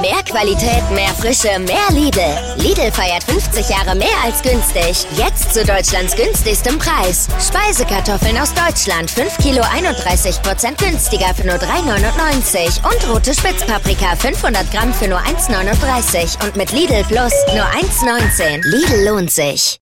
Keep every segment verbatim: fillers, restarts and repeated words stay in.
Mehr Qualität, mehr Frische, mehr Lidl. Lidl feiert fünfzig Jahre mehr als günstig. Jetzt zu Deutschlands günstigstem Preis. Speisekartoffeln aus Deutschland, fünf Kilo einunddreißig Prozent günstiger für nur drei neunundneunzig. Und rote Spitzpaprika, fünfhundert Gramm für nur eins neununddreißig. Und mit Lidl Plus nur eins neunzehn. Lidl lohnt sich.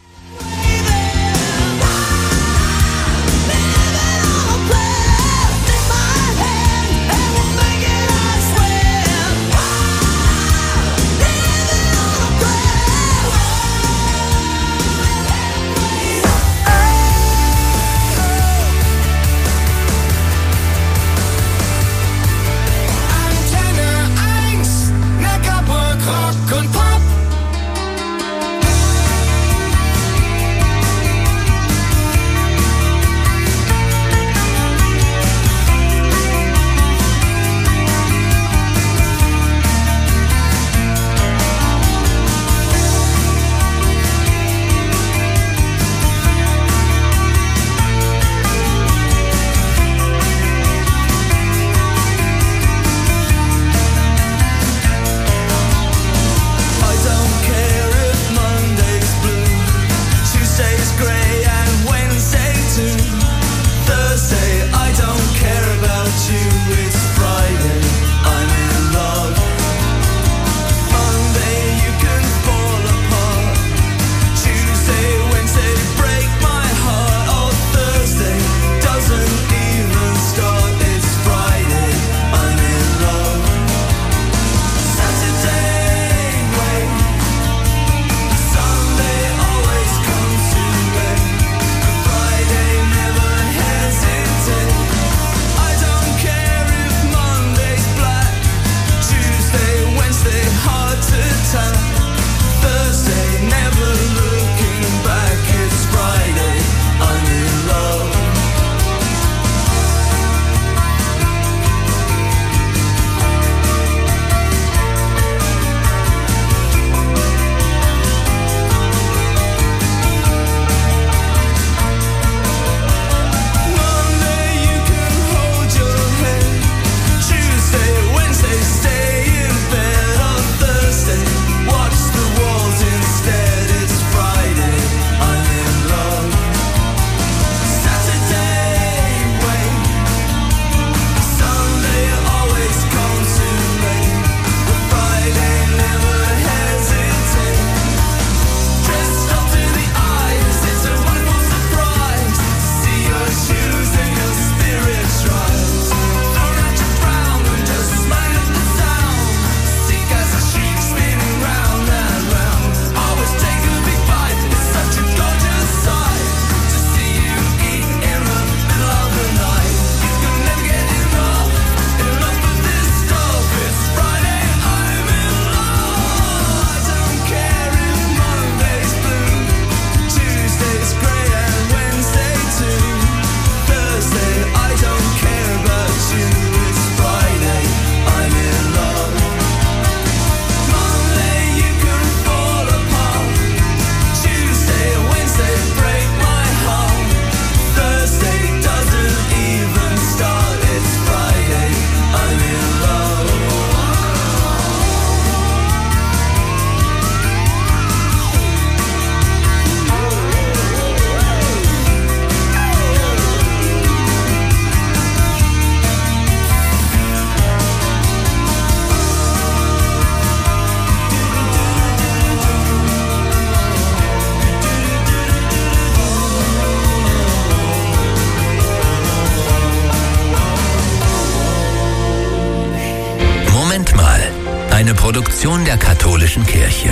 Eine Produktion der Katholischen Kirche.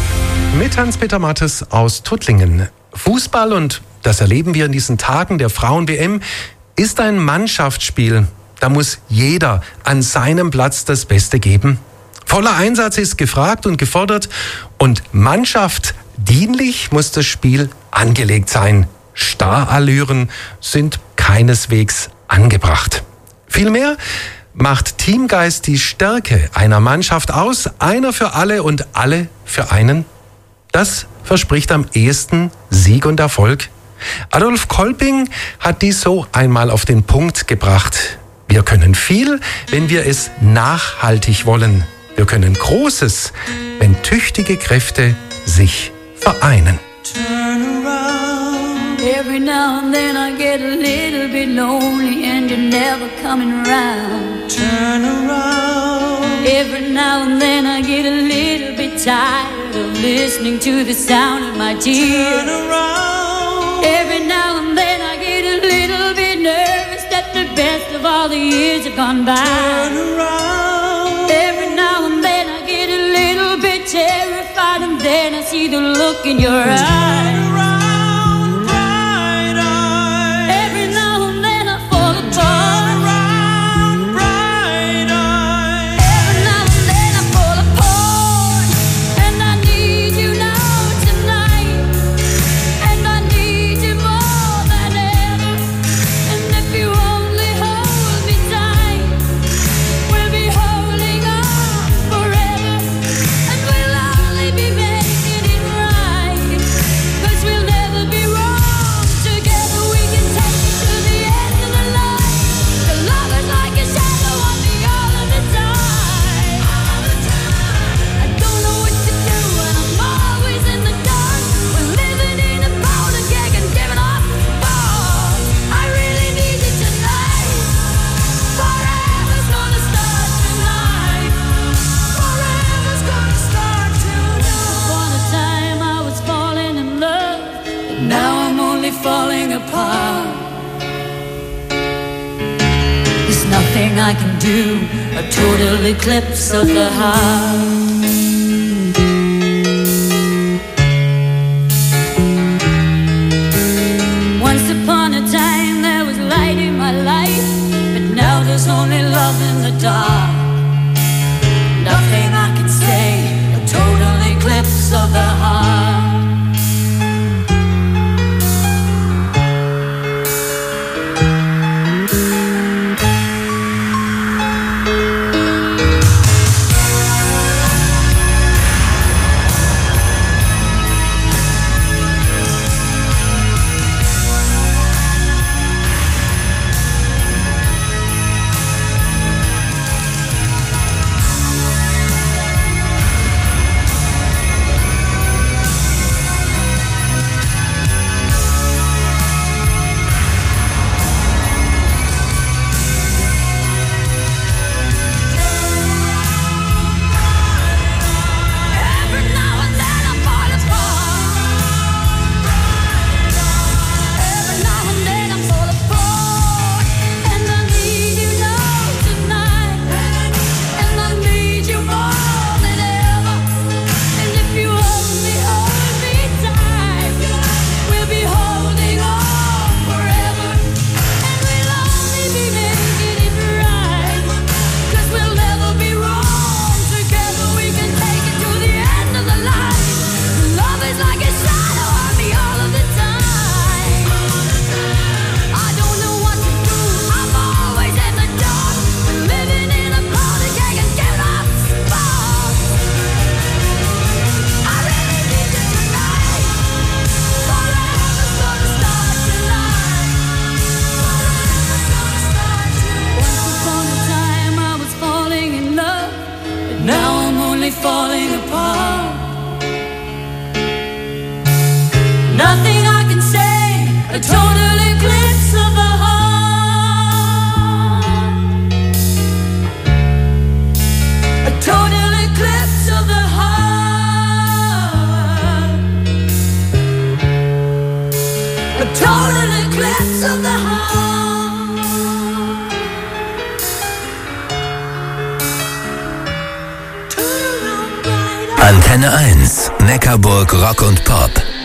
Mit Hans-Peter Mattes aus Tuttlingen. Fußball, und das erleben wir in diesen Tagen der Frauen-W M, ist ein Mannschaftsspiel. Da muss jeder an seinem Platz das Beste geben. Voller Einsatz ist gefragt und gefordert, und Mannschaft dienlich muss das Spiel angelegt sein. Starallüren sind keineswegs angebracht. Vielmehr macht Teamgeist die Stärke einer Mannschaft aus, einer für alle und alle für einen. Das verspricht am ehesten Sieg und Erfolg. Adolf Kolping hat dies so einmal auf den Punkt gebracht: Wir können viel, wenn wir es nachhaltig wollen. Wir können Großes, wenn tüchtige Kräfte sich vereinen. Turn around. Every now and then I get a little bit lonely and you're never coming around. Turn around. Every now and then I get a little bit tired of listening to the sound of my tears. Turn around. Every now and then I get a little bit nervous that the best of all the years have gone by. Turn around. Every now and then I get a little bit terrified and then I see the look in your eyes. Turn around, bright eyes. Every now and then I fall apart. Turn around, bright eyes. Every now and then I fall apart. And I need you now tonight. And I need you more than ever. And if you only hold me tight, we'll be holding on forever. And we'll only be making it right. 'Cause we'll never be wrong. Together we can take it to the end of the line. The love is like a shadow on me all of the time. All the time. I don't know what to do and I'm always in the dark. We're living in a powder keg and giving off balls. I really need you tonight. Forever's gonna start tonight. Forever's gonna start tonight. Upon a time I was falling in love, but now I'm only falling apart. There's nothing I can do, a total eclipse of the heart. Once upon a time there was light in my life, but now there's only love in the dark. Nothing I can say, a total eclipse of the heart. Every now and then I fall apart. Every now and then I fall apart. And I need you now tonight. And I need you more than ever. And if you only hold me tight, we'll be holding on forever. And we'll only be making it right. 'Cause we'll never be wrong. Together we can take it to the end of the line. Love is like a shadow on me all of the time. I don't know what to do, I'm always in the dark. Living in a powder keg and giving off sparks. I really need you tonight. Forever's gonna start tonight. Forever's gonna start tonight. Once upon a time I was falling in love, but now I'm only falling apart. Nothing I can say, a total eclipse of the heart. A total eclipse of the heart. A total eclipse of the heart. Turn around, bright eyes. Antenne eins, Neckarburg Rock und Pop.